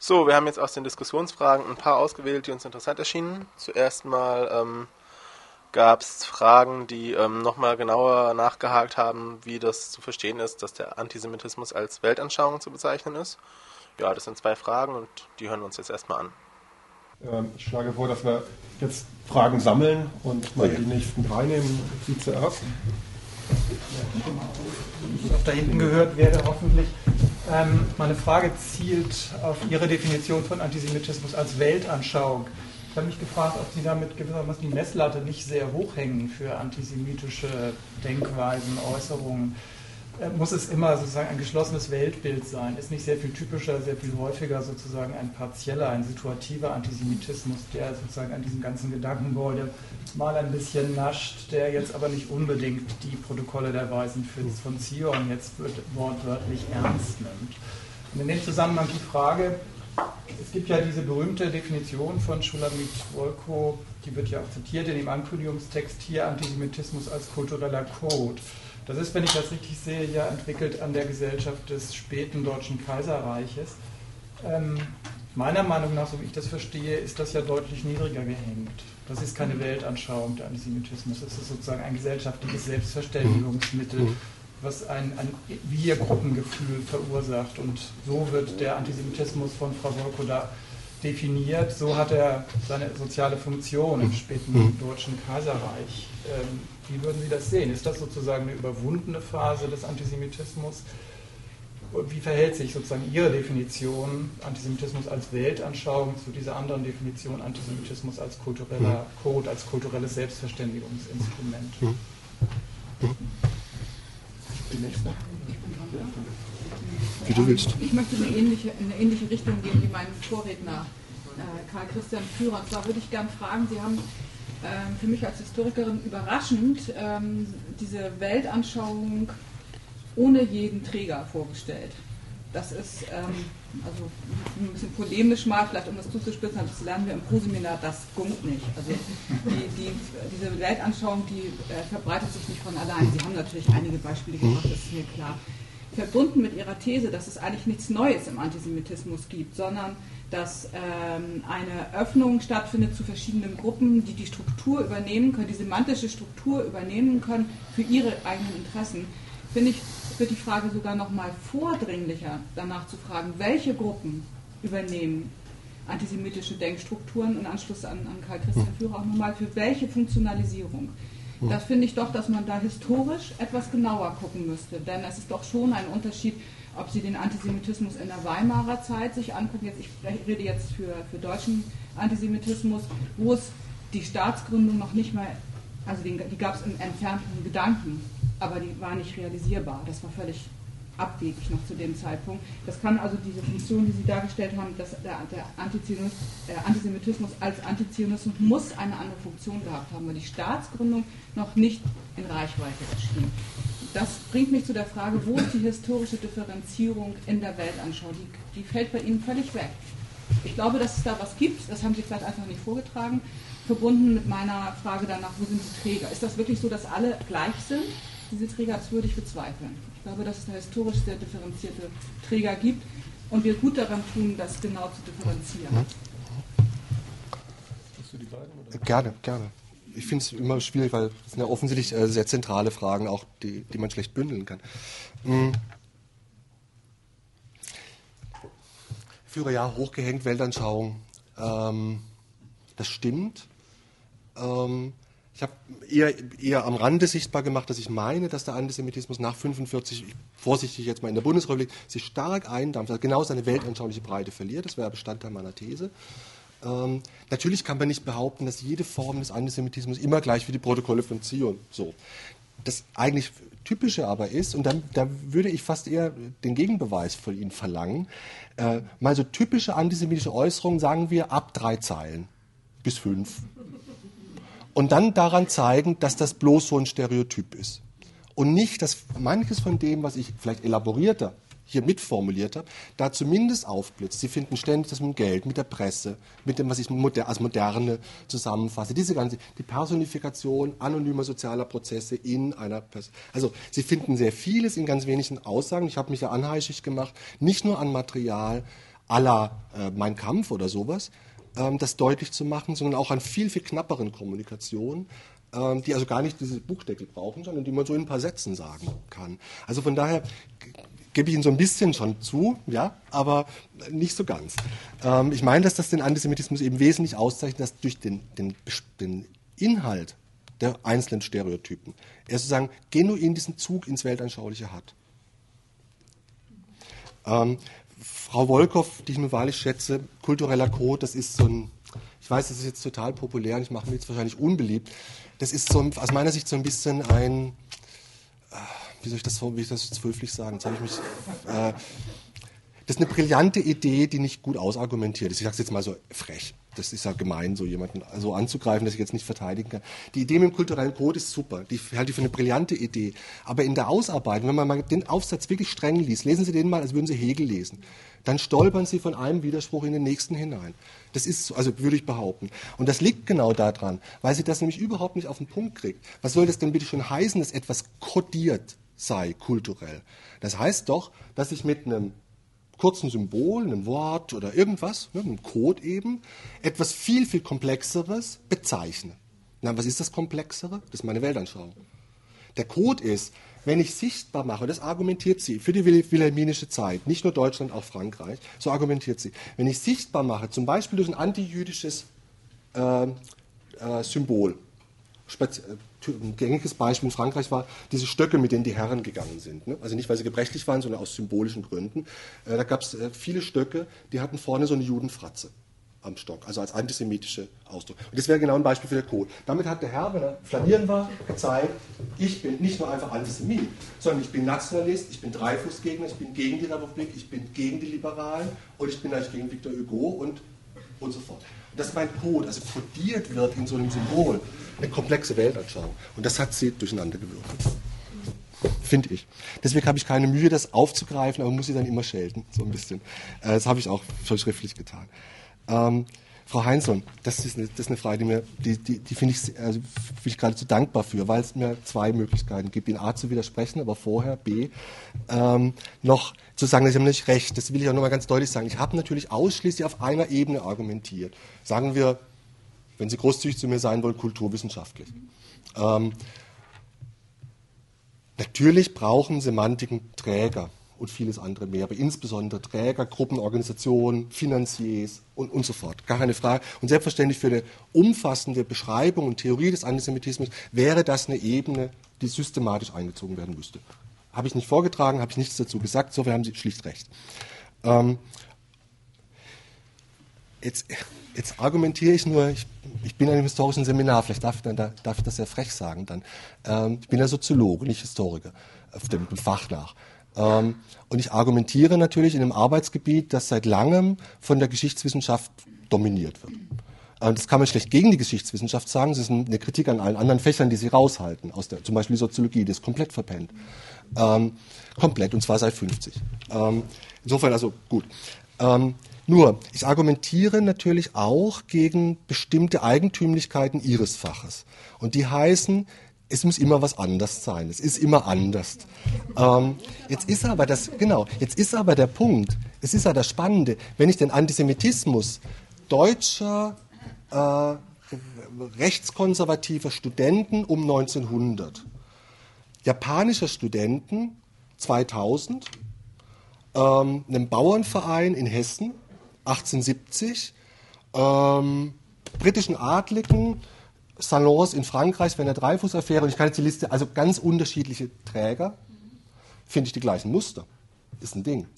So, wir haben jetzt aus den Diskussionsfragen ein paar ausgewählt, die uns interessant erschienen. Zuerst mal ähm, gab es Fragen, die ähm, nochmal genauer nachgehakt haben, wie das zu verstehen ist, dass der Antisemitismus als Weltanschauung zu bezeichnen ist. Ja, das sind zwei Fragen und die hören wir uns jetzt erstmal an. Ähm, ich schlage vor, dass wir jetzt Fragen sammeln und mal die nächsten drei nehmen. Sie zuerst. Ich auch da hinten gehört werde, hoffentlich. Ähm, meine Frage zielt auf Ihre Definition von Antisemitismus als Weltanschauung. Ich habe mich gefragt, ob Sie damit gewissermaßen die Messlatte nicht sehr hoch hängen für antisemitische Denkweisen, Äußerungen. Äh, muss es immer sozusagen ein geschlossenes Weltbild sein? Ist nicht sehr viel typischer, sehr viel häufiger sozusagen ein partieller, ein situativer Antisemitismus, der sozusagen an diesem ganzen Gedankengebäude mal ein bisschen nascht, der jetzt aber nicht unbedingt die Protokolle der Weisen von Zion jetzt wortwörtlich ernst nimmt. Und in dem Zusammenhang die Frage, es gibt ja diese berühmte Definition von Shulamit Wolkow, die wird ja auch zitiert in dem Ankündigungstext hier, Antisemitismus als kultureller Code. Das ist, wenn ich das richtig sehe, ja entwickelt an der Gesellschaft des späten Deutschen Kaiserreiches. Ähm, meiner Meinung nach, so wie ich das verstehe, ist das ja deutlich niedriger gehängt. Das ist keine Weltanschauung, der Antisemitismus. Das ist sozusagen ein gesellschaftliches Selbstverständigungsmittel, was ein, ein Wir-Gruppengefühl verursacht. Und so wird der Antisemitismus von Frau Wolkow da definiert. So hat er seine soziale Funktion im späten Deutschen Kaiserreich. Ähm, wie würden Sie das sehen? Ist das sozusagen eine überwundene Phase des Antisemitismus? Wie verhält sich sozusagen Ihre Definition Antisemitismus als Weltanschauung zu dieser anderen Definition Antisemitismus als kultureller Code, als kulturelles Selbstverständigungsinstrument? Hm. Hm. Die nächste. Wie du willst. Ich möchte in eine ähnliche, in eine ähnliche Richtung gehen wie mein Vorredner äh, Karl Christian Führer. Und zwar würde ich gerne fragen, Sie haben äh, für mich als Historikerin überraschend ähm, diese Weltanschauung ohne jeden Träger vorgestellt. Das ist, ähm, also ein bisschen polemisch mal, vielleicht um das zuzuspitzen, das lernen wir im Pro-Seminar, das gungt nicht. Also die, die, diese Weltanschauung, die äh, verbreitet sich nicht von allein. Sie haben natürlich einige Beispiele gemacht, das ist mir klar. Verbunden mit Ihrer These, dass es eigentlich nichts Neues im Antisemitismus gibt, sondern dass ähm, eine Öffnung stattfindet zu verschiedenen Gruppen, die die Struktur übernehmen können, die semantische Struktur übernehmen können für ihre eigenen Interessen, finde ich, wird die Frage sogar noch mal vordringlicher, danach zu fragen, welche Gruppen übernehmen antisemitische Denkstrukturen, in Anschluss an, an Karl Christian Führer auch nochmal, für welche Funktionalisierung. Da finde ich doch, dass man da historisch etwas genauer gucken müsste, denn es ist doch schon ein Unterschied, ob Sie den Antisemitismus in der Weimarer Zeit sich angucken, jetzt, ich rede jetzt für, für deutschen Antisemitismus, wo es die Staatsgründung noch nicht mal, also die, die gab es im entfernten Gedanken, aber die war nicht realisierbar. Das war völlig abwegig noch zu dem Zeitpunkt. Das kann also diese Funktion, die Sie dargestellt haben, dass der, der, Antizionismus, der Antisemitismus als Antizionismus muss eine andere Funktion gehabt haben, weil die Staatsgründung noch nicht in Reichweite erschien. Das bringt mich zu der Frage, wo ist die historische Differenzierung in der Weltanschauung? Die, die fällt bei Ihnen völlig weg. Ich glaube, dass es da was gibt, das haben Sie vielleicht einfach nicht vorgetragen, verbunden mit meiner Frage danach, wo sind die Träger? Ist das wirklich so, dass alle gleich sind? Diese Träger, das würde ich bezweifeln. Ich glaube, dass es da historisch sehr differenzierte Träger gibt und wir gut daran tun, das genau zu differenzieren. Hast du die beiden, oder? Gerne, gerne. Ich finde es immer schwierig, weil es sind ja offensichtlich äh, sehr zentrale Fragen, auch die, die man schlecht bündeln kann. Hm. Führer, ja, hochgehängt, Weltanschauung. Ähm, das stimmt. Ähm, Ich habe eher, eher am Rande sichtbar gemacht, dass ich meine, dass der Antisemitismus nach fünfundvierzig, vorsichtig jetzt mal in der Bundesrepublik, sich stark eindampft, also genau seine weltanschauliche Breite verliert. Das wäre Bestandteil meiner These. Ähm, natürlich kann man nicht behaupten, dass jede Form des Antisemitismus immer gleich wie die Protokolle von Zion so. Das eigentlich Typische aber ist, und dann, da würde ich fast eher den Gegenbeweis von Ihnen verlangen, äh, mal so typische antisemitische Äußerungen, sagen wir, ab drei Zeilen bis fünf. Und dann daran zeigen, dass das bloß so ein Stereotyp ist. Und nicht, dass manches von dem, was ich vielleicht elaborierter hier mitformuliert habe, da zumindest aufblitzt. Sie finden ständig das mit dem Geld, mit der Presse, mit dem, was ich als Moderne zusammenfasse. Diese ganze, die Personifikation anonymer sozialer Prozesse in einer Person. Also Sie finden sehr vieles in ganz wenigen Aussagen. Ich habe mich ja anheischig gemacht, nicht nur an Material, à la äh, Mein Kampf oder sowas, ähm, das deutlich zu machen, sondern auch an viel, viel knapperen Kommunikationen, ähm, die also gar nicht diese Buchdeckel brauchen, sondern die man so in ein paar Sätzen sagen kann. Also von daher gebe ich Ihnen so ein bisschen schon zu, ja, aber nicht so ganz. Ähm, ich meine, dass das den Antisemitismus eben wesentlich auszeichnet, dass durch den, den, den Inhalt der einzelnen Stereotypen er sozusagen genuin diesen Zug ins Weltanschauliche hat. Ähm, Frau Wolkow, die ich mir wahrlich schätze, kultureller Code, das ist so ein, ich weiß, das ist jetzt total populär und ich mache mir jetzt wahrscheinlich unbeliebt, das ist so, aus meiner Sicht so ein bisschen ein, wie soll ich das, wie soll ich das jetzt höflich sagen? Jetzt habe ich mich, äh, das ist eine brillante Idee, die nicht gut ausargumentiert ist. Ich sage es jetzt mal so frech. Das ist ja gemein, so jemanden so anzugreifen, dass ich jetzt nicht verteidigen kann. Die Idee mit dem kulturellen Code ist super. Die halte ich für eine brillante Idee. Aber in der Ausarbeitung, wenn man mal den Aufsatz wirklich streng liest, lesen Sie den mal, als würden Sie Hegel lesen. Dann stolpern Sie von einem Widerspruch in den nächsten hinein. Das ist so, also würde ich behaupten. Und das liegt genau daran, weil Sie das nämlich überhaupt nicht auf den Punkt kriegt. Was soll das denn bitte schon heißen, dass etwas kodiert sei, kulturell? Das heißt doch, dass ich mit einem kurzen Symbol, einem Wort oder irgendwas, ne, einem Code eben, etwas viel, viel Komplexeres bezeichne. Na, was ist das Komplexere? Das ist meine Weltanschauung. Der Code ist, wenn ich sichtbar mache, das argumentiert sie für die wilhelminische Zeit, nicht nur Deutschland, auch Frankreich, so argumentiert sie, wenn ich sichtbar mache, zum Beispiel durch ein antijüdisches äh, äh, Symbol, Spez ein gängiges Beispiel in Frankreich war diese Stöcke, mit denen die Herren gegangen sind. Ne? Also nicht, weil sie gebrechlich waren, sondern aus symbolischen Gründen. Äh, da gab es äh, viele Stöcke, die hatten vorne so eine Judenfratze am Stock, also als antisemitische Ausdruck. Und das wäre genau ein Beispiel für den Code. Damit hat der Herr, wenn er flanieren war, gezeigt, ich bin nicht nur einfach Antisemit, sondern ich bin Nationalist, ich bin Dreifußgegner, ich bin gegen die Republik, ich bin gegen die Liberalen und ich bin eigentlich gegen Victor Hugo und, und so fort. Und das ist mein Code, also kodiert wird in so einem Symbol eine komplexe Weltanschauung. Und das hat sie durcheinander gewürfelt. Finde ich. Deswegen habe ich keine Mühe, das aufzugreifen, aber muss sie dann immer schelten, so ein bisschen. Das habe ich auch schon schriftlich getan. Ähm, Frau Heinzl, das ist eine, das ist eine Frage, die, mir, die, die, die finde ich, also bin ich geradezu dankbar für, weil es mir zwei Möglichkeiten gibt, in A zu widersprechen, aber vorher B ähm, noch zu sagen, dass ich habe nicht recht. Das will ich auch nochmal ganz deutlich sagen. Ich habe natürlich ausschließlich auf einer Ebene argumentiert. Sagen wir, wenn Sie großzügig zu mir sein wollen, kulturwissenschaftlich. Ähm, natürlich brauchen Semantiken Träger und vieles andere mehr, aber insbesondere Träger, Gruppen, Organisationen, Finanziers und, und so fort. Gar keine Frage. Und selbstverständlich für eine umfassende Beschreibung und Theorie des Antisemitismus wäre das eine Ebene, die systematisch eingezogen werden müsste. Habe ich nicht vorgetragen, habe ich nichts dazu gesagt, insofern haben Sie schlicht recht. Ähm, jetzt, jetzt argumentiere ich nur, ich, ich bin in einem historischen Seminar, vielleicht darf, dann, darf ich das sehr frech sagen dann. Ähm, ich bin ja Soziologe, nicht Historiker, auf dem Fach nach. Ähm, und ich argumentiere natürlich in einem Arbeitsgebiet, das seit langem von der Geschichtswissenschaft dominiert wird. Ähm, das kann man schlecht gegen die Geschichtswissenschaft sagen, es ist eine Kritik an allen anderen Fächern, die sie raushalten, aus der, zum Beispiel die Soziologie, die ist komplett verpennt. Ähm, komplett, und zwar seit fünfzig. Ähm, insofern also gut. Ähm, nur, ich argumentiere natürlich auch gegen bestimmte Eigentümlichkeiten ihres Faches. Und die heißen, es muss immer was anders sein. Es ist immer anders. Ähm, jetzt ist aber das, genau, jetzt ist aber der Punkt, es ist ja das Spannende, wenn ich den Antisemitismus deutscher, äh, rechtskonservativer Studenten um neunzehnhundert, japanischer Studenten zweitausend, ähm, einem Bauernverein in Hessen achtzehnhundertsiebzig, ähm, britischen Adligen, Salons in Frankreich, wenn der Dreyfus-Affäre, und ich kann jetzt die Liste, also ganz unterschiedliche Träger, finde ich die gleichen Muster. Ist ein Ding.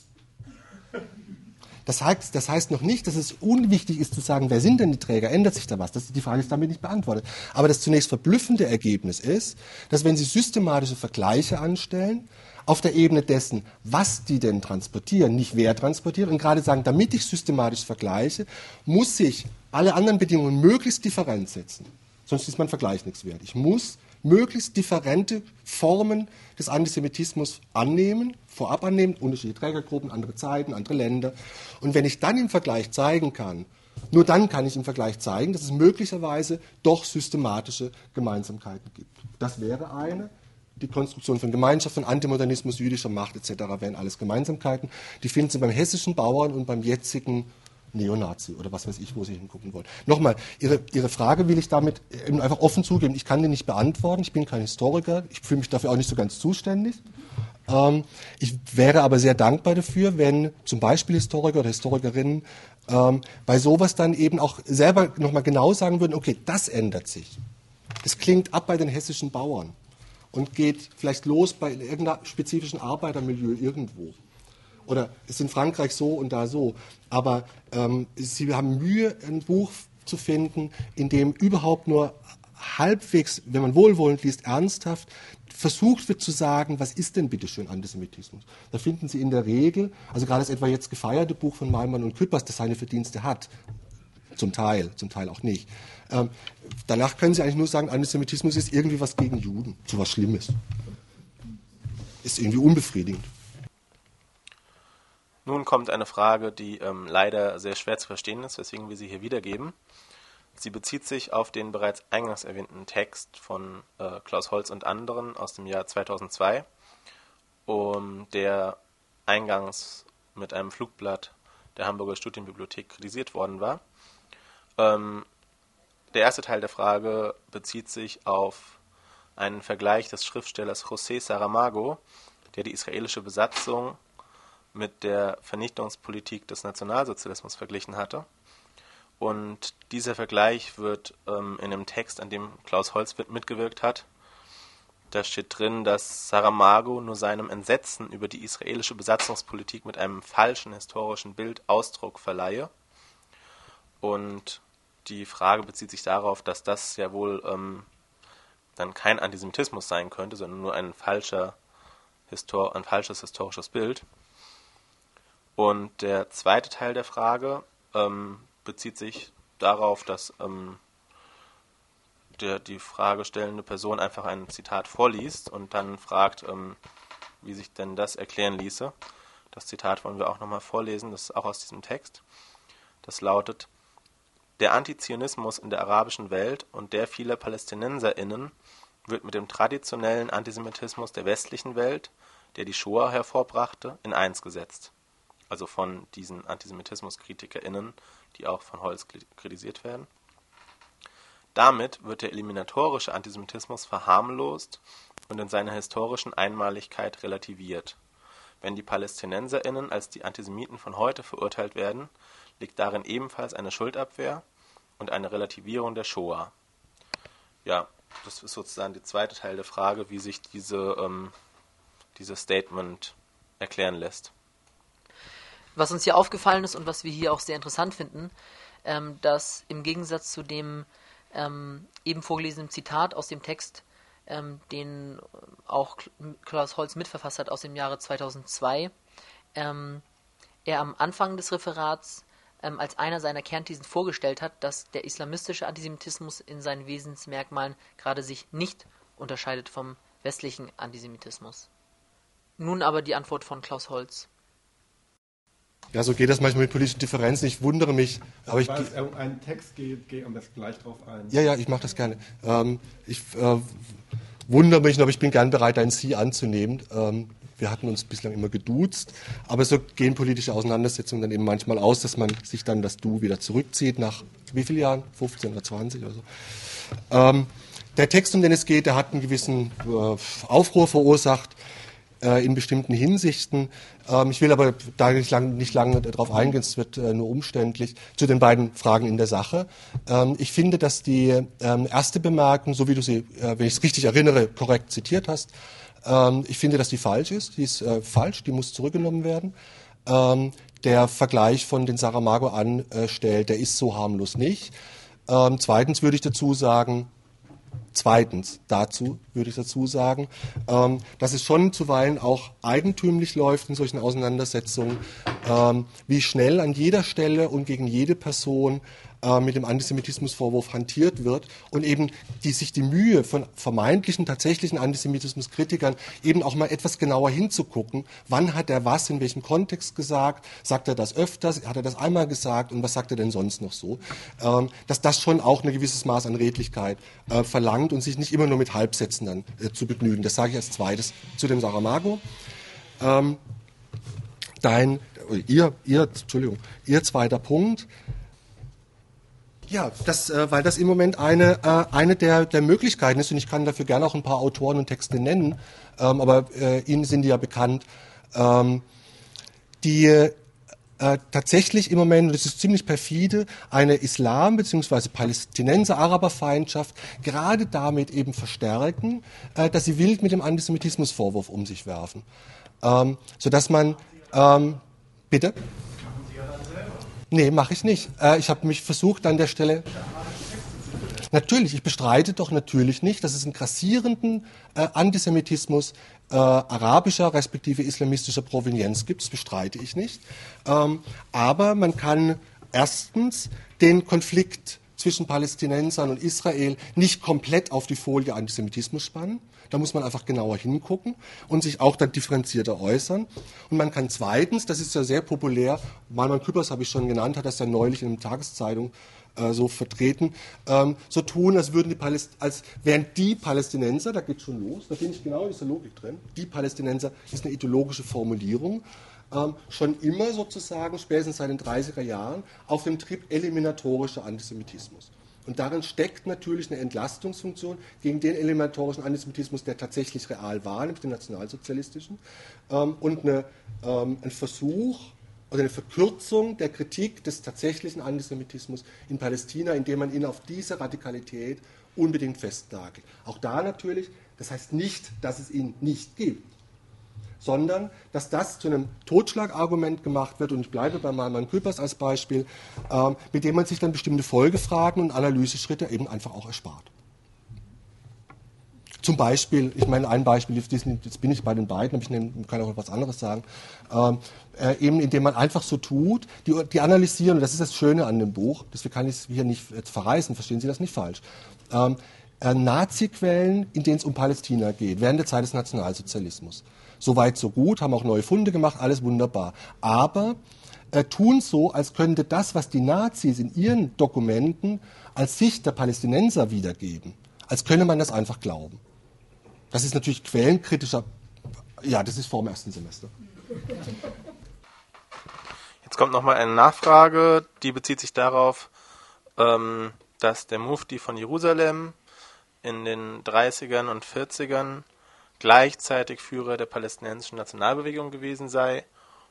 Das heißt, das heißt noch nicht, dass es unwichtig ist zu sagen, wer sind denn die Träger, ändert sich da was? Das, die Frage ist damit nicht beantwortet. Aber das zunächst verblüffende Ergebnis ist, dass wenn Sie systematische Vergleiche anstellen, auf der Ebene dessen, was die denn transportieren, nicht wer transportiert, und gerade sagen, damit ich systematisch vergleiche, muss ich alle anderen Bedingungen möglichst different setzen. Sonst ist mein Vergleich nichts wert. Ich muss möglichst differente Formen des Antisemitismus annehmen, vorab annehmen, unterschiedliche Trägergruppen, andere Zeiten, andere Länder. Und wenn ich dann im Vergleich zeigen kann, nur dann kann ich im Vergleich zeigen, dass es möglicherweise doch systematische Gemeinsamkeiten gibt. Das wäre eine. die Konstruktion von Gemeinschaft, von Antimodernismus, jüdischer Macht et cetera wären alles Gemeinsamkeiten. Die finden Sie beim hessischen Bauern und beim jetzigen Neonazi oder was weiß ich, wo Sie hingucken wollen. Nochmal, Ihre, Ihre Frage will ich damit einfach offen zugeben. Ich kann die nicht beantworten. Ich bin kein Historiker. Ich fühle mich dafür auch nicht so ganz zuständig. Ähm, ich wäre aber sehr dankbar dafür, wenn zum Beispiel Historiker oder Historikerinnen ähm, bei sowas dann eben auch selber nochmal genau sagen würden, okay, das ändert sich. Es klingt ab bei den hessischen Bauern und geht vielleicht los bei irgendeiner spezifischen Arbeitermilieu irgendwo. Oder ist in Frankreich so und da so. Aber ähm, Sie haben Mühe, ein Buch zu finden, in dem überhaupt nur halbwegs, wenn man wohlwollend liest, ernsthaft versucht wird zu sagen, was ist denn bitteschön Antisemitismus? Da finden Sie in der Regel, also gerade das etwa jetzt gefeierte Buch von Malmann und Küppers, das seine Verdienste hat, zum Teil, zum Teil auch nicht. Ähm, danach können Sie eigentlich nur sagen, Antisemitismus ist irgendwie was gegen Juden, so was Schlimmes. Ist irgendwie unbefriedigend. Nun kommt eine Frage, die ähm, leider sehr schwer zu verstehen ist, weswegen wir sie hier wiedergeben. Sie bezieht sich auf den bereits eingangs erwähnten Text von äh, Klaus Holtz und anderen aus dem Jahr zweitausendzwei, um, der eingangs mit einem Flugblatt der Hamburger Studienbibliothek kritisiert worden war. Ähm, der erste Teil der Frage bezieht sich auf einen Vergleich des Schriftstellers José Saramago, der die israelische Besatzung mit der Vernichtungspolitik des Nationalsozialismus verglichen hatte. Und dieser Vergleich wird ähm, in dem Text, an dem Klaus Holtz mitgewirkt hat, da steht drin, dass Saramago nur seinem Entsetzen über die israelische Besatzungspolitik mit einem falschen historischen Bild Ausdruck verleihe. Und die Frage bezieht sich darauf, dass das ja wohl ähm, dann kein Antisemitismus sein könnte, sondern nur ein, falscher, Histor- ein falsches historisches Bild. Und der zweite Teil der Frage ähm, bezieht sich darauf, dass ähm, der, die fragestellende Person einfach ein Zitat vorliest und dann fragt, ähm, wie sich denn das erklären ließe. Das Zitat wollen wir auch nochmal vorlesen, das ist auch aus diesem Text. Das lautet: Der Antizionismus in der arabischen Welt und der vieler PalästinenserInnen wird mit dem traditionellen Antisemitismus der westlichen Welt, der die Shoah hervorbrachte, in eins gesetzt. Also von diesen AntisemitismuskritikerInnen, die auch von Holtz kritisiert werden. Damit wird der eliminatorische Antisemitismus verharmlost und in seiner historischen Einmaligkeit relativiert. Wenn die PalästinenserInnen als die Antisemiten von heute verurteilt werden, liegt darin ebenfalls eine Schuldabwehr und eine Relativierung der Shoah. Ja, das ist sozusagen der zweite Teil der Frage, wie sich diese, ähm, dieses Statement erklären lässt. Was uns hier aufgefallen ist und was wir hier auch sehr interessant finden, ähm, dass im Gegensatz zu dem ähm, eben vorgelesenen Zitat aus dem Text, ähm, den auch Klaus Holtz mitverfasst hat aus dem Jahre zweitausendzwei, ähm, er am Anfang des Referats ähm, als einer seiner Kernthesen vorgestellt hat, dass der islamistische Antisemitismus in seinen Wesensmerkmalen gerade sich nicht unterscheidet vom westlichen Antisemitismus. Nun aber die Antwort von Klaus Holtz. Ja, so geht das manchmal mit politischen Differenzen. Ich wundere mich. Aber ich, Weil es um einen Text geht, gehe am besten gleich drauf ein. Ja, ja, ich mache das gerne. Ähm, ich äh, wundere mich, aber ich bin gern bereit, ein Sie anzunehmen. Ähm, wir hatten uns bislang immer geduzt, aber so gehen politische Auseinandersetzungen dann eben manchmal aus, dass man sich dann das Du wieder zurückzieht nach wie vielen Jahren? fünfzehn oder zwanzig oder so. Ähm, der Text, um den es geht, der hat einen gewissen äh, Aufruhr verursacht in bestimmten Hinsichten. Ich will aber da nicht lange nicht lang darauf eingehen, es wird nur umständlich, zu den beiden Fragen in der Sache. Ich finde, dass die erste Bemerkung, so wie du sie, wenn ich es richtig erinnere, korrekt zitiert hast, ich finde, dass die falsch ist. Die ist falsch, die muss zurückgenommen werden. Der Vergleich von den Saramago anstellt, der ist so harmlos nicht. Zweitens würde ich dazu sagen, Zweitens, dazu würde ich dazu sagen, ähm, dass es schon zuweilen auch eigentümlich läuft in solchen Auseinandersetzungen, ähm, wie schnell an jeder Stelle und gegen jede Person äh, mit dem Antisemitismusvorwurf hantiert wird und eben die, sich die Mühe von vermeintlichen, tatsächlichen Antisemitismuskritikern eben auch mal etwas genauer hinzugucken, wann hat er was in welchem Kontext gesagt, sagt er das öfters, hat er das einmal gesagt und was sagt er denn sonst noch so, ähm, dass das schon auch ein gewisses Maß an Redlichkeit äh, verlangt und sich nicht immer nur mit Halbsätzen dann äh, zu begnügen. Das sage ich als zweites zu dem Saramago. Ähm, dein, ihr, ihr, Entschuldigung, ihr zweiter Punkt. Ja, das, äh, weil das im Moment eine, äh, eine der, der Möglichkeiten ist und ich kann dafür gerne auch ein paar Autoren und Texte nennen, ähm, aber äh, Ihnen sind die ja bekannt, ähm, die äh, tatsächlich im Moment, und das ist ziemlich perfide, eine Islam- bzw. Palästinenser-Araber-Feindschaft gerade damit eben verstärken, äh, dass sie wild mit dem Antisemitismusvorwurf um sich werfen. Ähm, sodass man, ähm, bitte? Nee, mache ich nicht. Äh, ich habe mich versucht an der Stelle... Natürlich, ich bestreite doch natürlich nicht, dass es einen grassierenden äh, Antisemitismus äh, arabischer respektive islamistischer Provenienz gibt. Das bestreite ich nicht. Ähm, aber man kann erstens den Konflikt zwischen Palästinensern und Israel nicht komplett auf die Folie Antisemitismus spannen. Da muss man einfach genauer hingucken und sich auch dann differenzierter äußern. Und man kann zweitens, das ist ja sehr populär, Malmann Küppers habe ich schon genannt, hat das ja neulich in einer Tageszeitung äh, so vertreten, ähm, so tun, als würden die Paläst als wären die Palästinenser, da geht schon los, da bin ich genau in dieser Logik drin, die Palästinenser ist eine ideologische Formulierung, ähm, schon immer sozusagen, spätestens seit den dreißiger Jahren, auf dem Trip eliminatorischer Antisemitismus. Und darin steckt natürlich eine Entlastungsfunktion gegen den eliminatorischen Antisemitismus, der tatsächlich real war, nämlich den nationalsozialistischen, ähm, und eine, ähm, ein Versuch oder eine Verkürzung der Kritik des tatsächlichen Antisemitismus in Palästina, indem man ihn auf diese Radikalität unbedingt festnagelt. Auch da natürlich, das heißt nicht, dass es ihn nicht gibt, sondern dass das zu einem Totschlagargument gemacht wird, und ich bleibe bei Malmann Küppers als Beispiel, ähm, mit dem man sich dann bestimmte Folgefragen und Analyseschritte eben einfach auch erspart. Zum Beispiel, ich meine ein Beispiel, jetzt bin ich bei den beiden, aber ich nehm, kann auch etwas anderes sagen, ähm, äh, eben indem man einfach so tut, die, die analysieren, und das ist das Schöne an dem Buch, deswegen kann ich es hier nicht jetzt verreißen, verstehen Sie das nicht falsch, ähm, äh, Nazi-Quellen, in denen es um Palästina geht, während der Zeit des Nationalsozialismus. Soweit, so gut, haben auch neue Funde gemacht, alles wunderbar. Aber äh, tun so, als könnte das, was die Nazis in ihren Dokumenten als Sicht der Palästinenser wiedergeben, als könne man das einfach glauben. Das ist natürlich quellenkritischer, ja, das ist vor dem ersten Semester. Jetzt kommt nochmal eine Nachfrage, die bezieht sich darauf, ähm, dass der Mufti von Jerusalem in den dreißigern und vierzigern gleichzeitig Führer der palästinensischen Nationalbewegung gewesen sei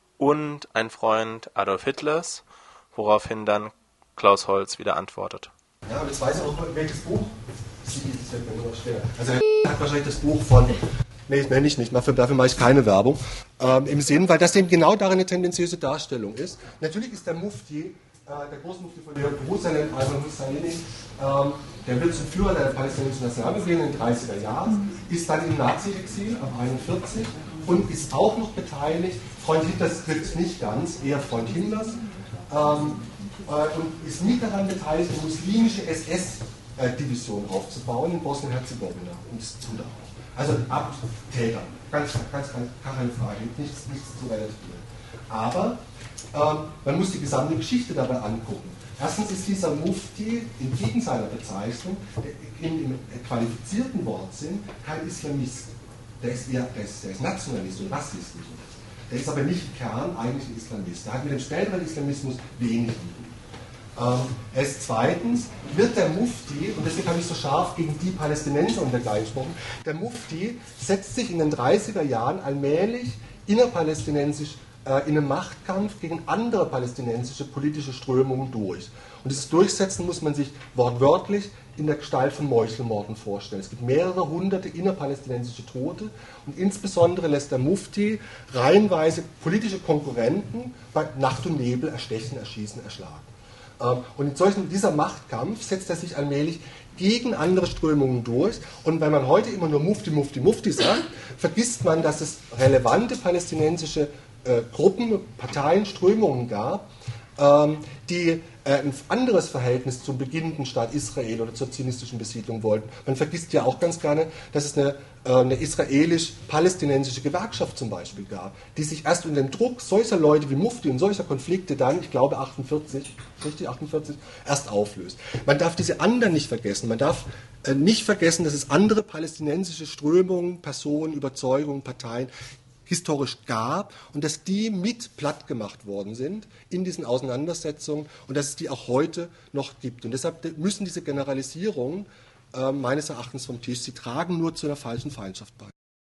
und ein Freund Adolf Hitlers, woraufhin dann Klaus Holz wieder antwortet. Ja, aber jetzt weiß ich auch, welches Buch. Das fällt mir nur noch schwer. Also er hat wahrscheinlich das Buch von, nee, das nenne ich nicht, dafür, dafür mache ich keine Werbung, ähm, im Sinn, weil das eben genau darin eine tendenziöse Darstellung ist. Natürlich ist der Mufti, äh, der Großmufti von Jerusalem, Al Husseini, ähm, der wird zum Führer der palästinensischen Nationalbewegung in den dreißiger Jahren, ist dann im Nazi-Exil ab einundvierzig und ist auch noch beteiligt, Freund Hitlers trifft nicht ganz, eher Freund Himmlers, ähm, äh, und ist nicht daran beteiligt, eine muslimische S S-Division aufzubauen in Bosnien-Herzegowina, und das tut er auch. Also Abtäter, ganz, ganz, ganz, keine Frage, nichts, nichts zu relativieren. Aber ähm, man muss die gesamte Geschichte dabei angucken. Erstens ist dieser Mufti entgegen seiner Bezeichnung im qualifizierten Wortsinn kein Islamist. Der ist eher der ist, der ist Nationalist und Rassist. Der ist aber nicht im Kern eigentlich ein Islamist. Der hat mit dem späteren Islamismus wenig zu tun. Ähm, er ist zweitens, wird der Mufti, und deswegen habe ich so scharf gegen die Palästinenser und dergleichen gesprochen, der Mufti setzt sich in den dreißiger Jahren allmählich innerpalästinensisch in einem Machtkampf gegen andere palästinensische politische Strömungen durch. Und dieses Durchsetzen muss man sich wortwörtlich in der Gestalt von Meuchelmorden vorstellen. Es gibt mehrere hunderte innerpalästinensische Tote und insbesondere lässt der Mufti reihenweise politische Konkurrenten bei Nacht und Nebel erstechen, erschießen, erschlagen. Und in solchen, dieser Machtkampf setzt er sich allmählich gegen andere Strömungen durch. Und wenn man heute immer nur Mufti, Mufti, Mufti sagt, vergisst man, dass es relevante palästinensische äh, Gruppen, Parteien, Strömungen gab, ähm, die äh, ein anderes Verhältnis zum beginnenden Staat Israel oder zur zionistischen Besiedlung wollten. Man vergisst ja auch ganz gerne, dass es eine, äh, eine israelisch-palästinensische Gewerkschaft zum Beispiel gab, die sich erst unter dem Druck solcher Leute wie Mufti und solcher Konflikte dann, ich glaube achtundvierzig, richtig, achtundvierzig, erst auflöst. Man darf diese anderen nicht vergessen. Man darf äh, nicht vergessen, dass es andere palästinensische Strömungen, Personen, Überzeugungen, Parteien historisch gab und dass die mit platt gemacht worden sind in diesen Auseinandersetzungen und dass es die auch heute noch gibt. Und deshalb müssen diese Generalisierungen äh, meines Erachtens vom Tisch, sie tragen nur zu einer falschen Feindschaft bei.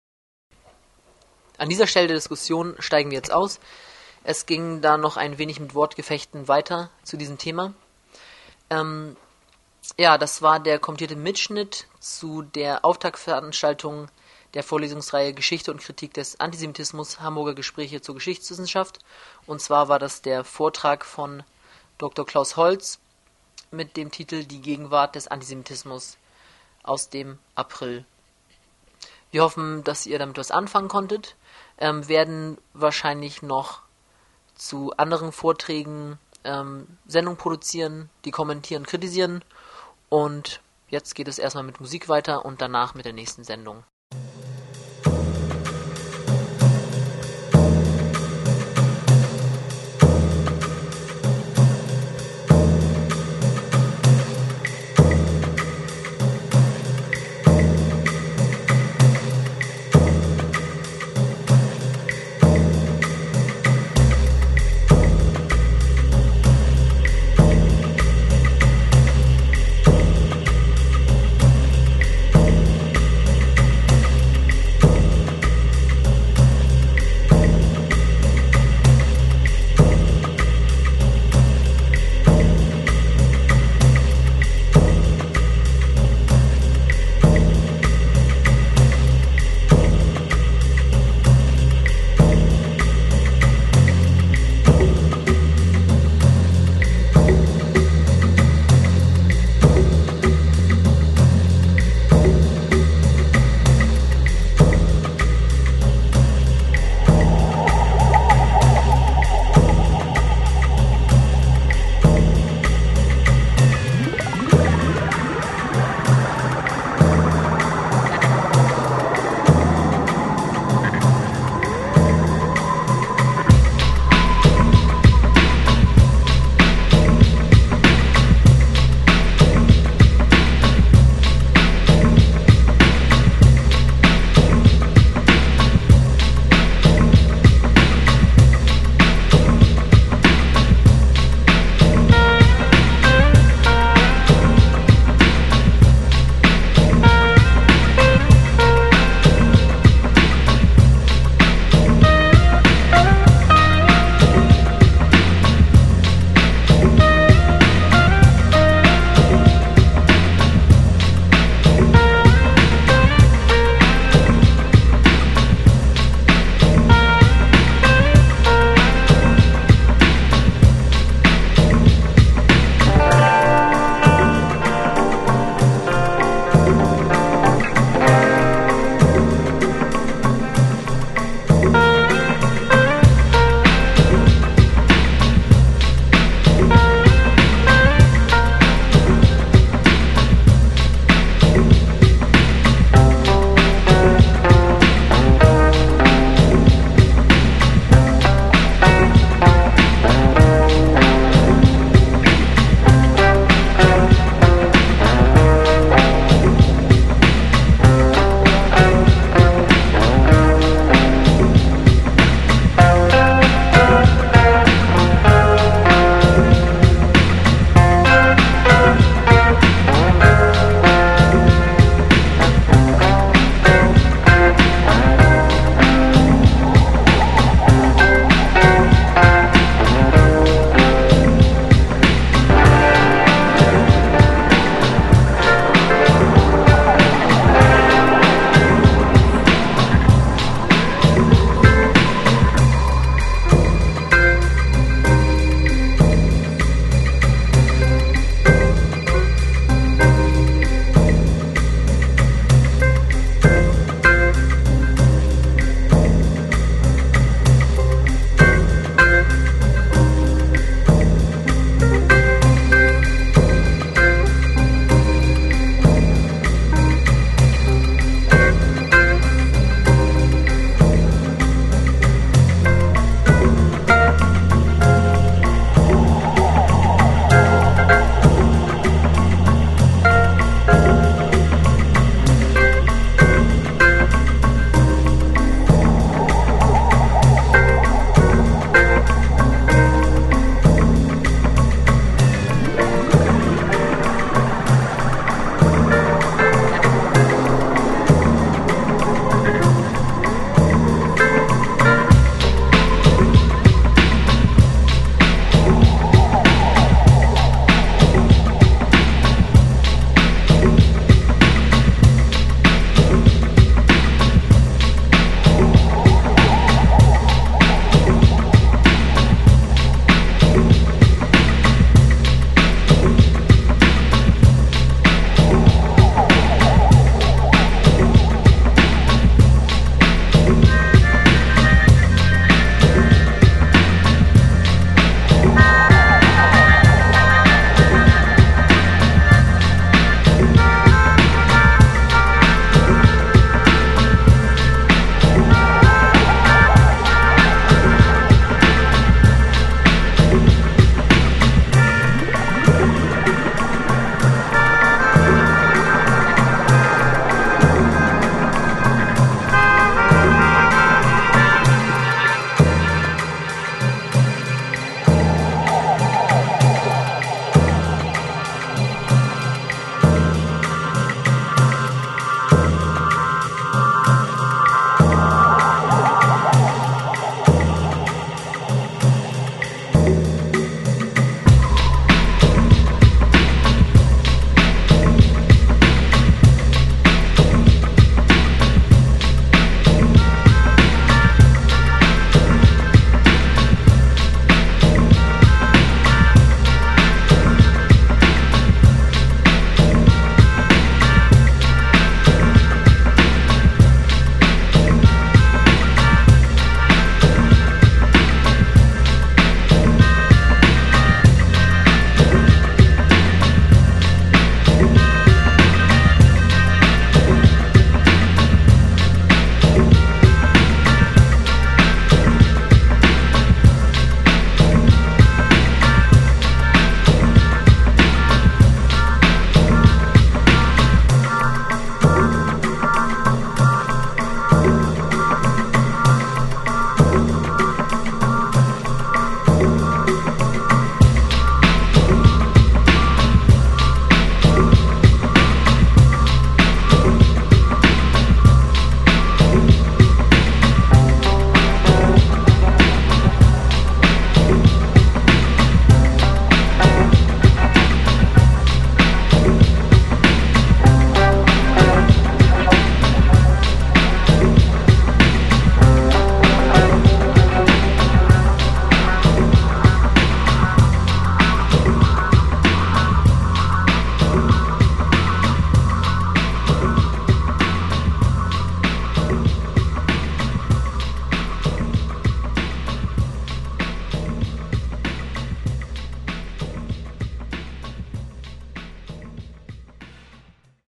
An dieser Stelle der Diskussion steigen wir jetzt aus. Es ging da noch ein wenig mit Wortgefechten weiter zu diesem Thema. Ähm, ja, das war der kommentierte Mitschnitt zu der Auftaktveranstaltung der Vorlesungsreihe Geschichte und Kritik des Antisemitismus, Hamburger Gespräche zur Geschichtswissenschaft. Und zwar war das der Vortrag von Doktor Klaus Holz mit dem Titel Die Gegenwart des Antisemitismus aus dem April. Wir hoffen, dass ihr damit was anfangen konntet, ähm, werden wahrscheinlich noch zu anderen Vorträgen ähm, Sendungen produzieren, die kommentieren, kritisieren. Und jetzt geht es erstmal mit Musik weiter und danach mit der nächsten Sendung.